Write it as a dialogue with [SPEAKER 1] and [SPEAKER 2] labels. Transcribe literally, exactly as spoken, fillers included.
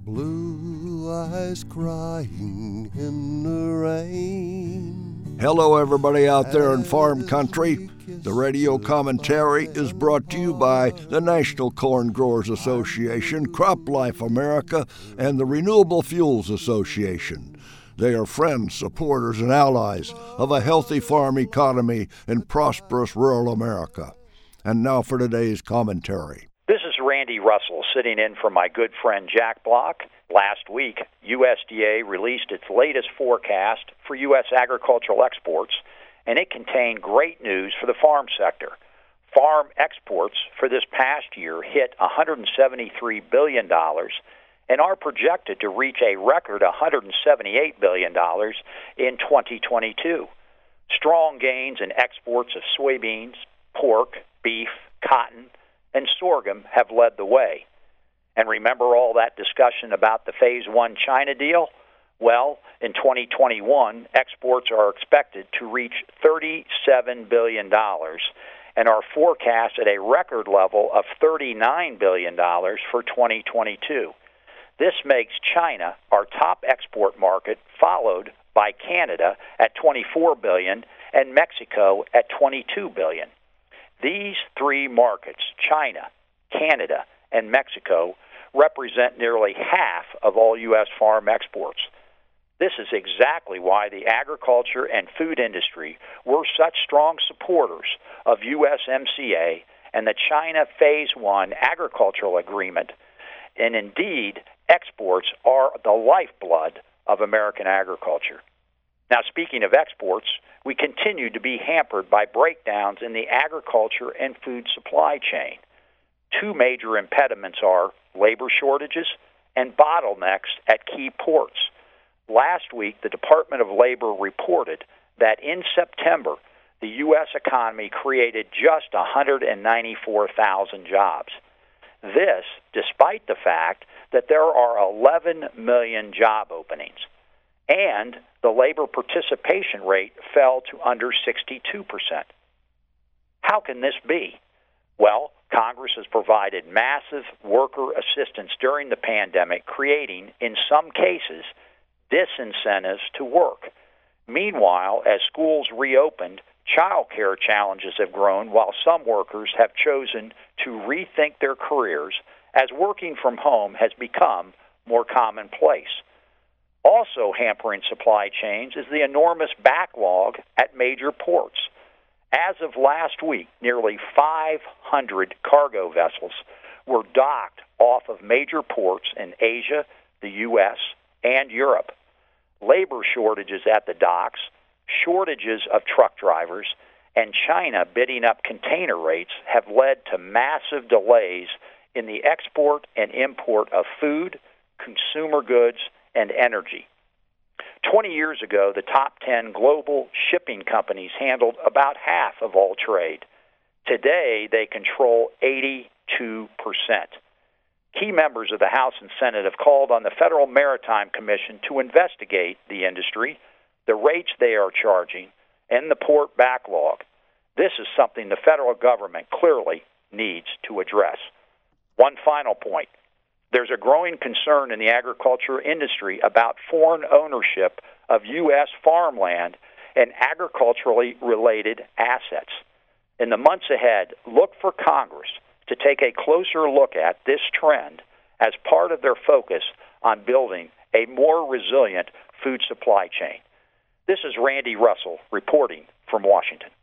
[SPEAKER 1] Blue eyes crying in the rain.
[SPEAKER 2] Hello, everybody out there in farm country. The radio commentary is brought to you by the National Corn Growers Association, CropLife America, and the Renewable Fuels Association. They are friends, supporters, and allies of a healthy farm economy in prosperous rural America. And now for today's commentary.
[SPEAKER 3] This is Randy Russell sitting in for my good friend Jack Block. Last week, U S D A released its latest forecast for U S agricultural exports, and it contained great news for the farm sector. Farm exports for this past year hit one hundred seventy-three billion dollars and are projected to reach a record one hundred seventy-eight billion dollars in twenty twenty-two. Strong gains in exports of soybeans, pork, beef, cotton, and sorghum have led the way. And remember all that discussion about the Phase One China deal? Well, in twenty twenty-one, exports are expected to reach thirty-seven billion dollars and are forecast at a record level of thirty-nine billion dollars for twenty twenty-two. This makes China our top export market, followed by Canada at twenty-four billion dollars and Mexico at twenty-two billion dollars. These three markets, China, Canada, and Mexico, represent nearly half of all U S farm exports. This is exactly why the agriculture and food industry were such strong supporters of U S M C A and the China Phase One agricultural agreement, and indeed, exports are the lifeblood of American agriculture. Now, speaking of exports, we continue to be hampered by breakdowns in the agriculture and food supply chain. Two major impediments are labor shortages and bottlenecks at key ports. Last week, the Department of Labor reported that in September, the U S economy created just one hundred ninety-four thousand jobs. This, despite the fact that there are eleven million job openings, and the labor participation rate fell to under sixty-two percent. How can this be? Well, Congress has provided massive worker assistance during the pandemic, creating, in some cases, disincentives to work. Meanwhile, as schools reopened, child care challenges have grown, while some workers have chosen to rethink their careers as working from home has become more commonplace. Also hampering supply chains is the enormous backlog at major ports. As of last week, nearly five hundred cargo vessels were docked off of major ports in Asia, the U S, and Europe. Labor shortages at the docks, shortages of truck drivers, and China bidding up container rates have led to massive delays in the export and import of food, consumer goods, and energy. Twenty years ago, the top ten global shipping companies handled about half of all trade. Today, they control eighty-two percent. Key members of the House and Senate have called on the Federal Maritime Commission to investigate the industry, the rates they are charging, and the port backlog. This is something the federal government clearly needs to address. One final point. There's a growing concern in the agriculture industry about foreign ownership of U S farmland and agriculturally related assets. In the months ahead, look for Congress to take a closer look at this trend as part of their focus on building a more resilient food supply chain. This is Randy Russell reporting from Washington.